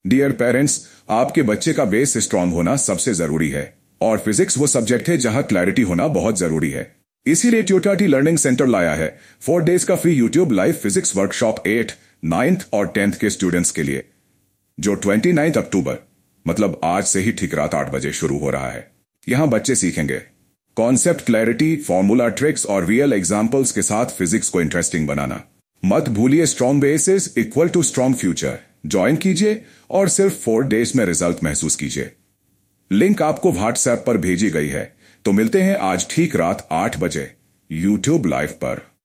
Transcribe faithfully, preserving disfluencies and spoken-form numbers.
Dear parents, आपके बच्चे का बेस स्ट्रांग होना सबसे जरूरी है और फिजिक्स वो सब्जेक्ट है जहां क्लैरिटी होना बहुत जरूरी है। इसीलिए ट्यूटर्टी लर्निंग सेंटर लाया है फोर डेज का free YouTube live physics workshop at, ninth और टेंथ के स्टूडेंट्स के लिए, जो ट्वेंटी नाइन्थ अक्टूबर मतलब आज से ही ठीक रात आठ बजे शुरू हो रहा है। यहाँ बच्चे सीखेंगे कॉन्सेप्ट क्लैरिटी, फॉर्मूला, ट्रिक्स और रियल एग्जाम्पल्स के साथ फिजिक्स को इंटरेस्टिंग बनाना। मत भूलिए, strong basis equal to strong future. Join कीजिए और सिर्फ फोर डेज में रिजल्ट महसूस कीजिए। लिंक आपको व्हाट्सएप पर भेजी गई है। तो मिलते हैं आज ठीक रात आठ बजे यूट्यूब लाइव पर।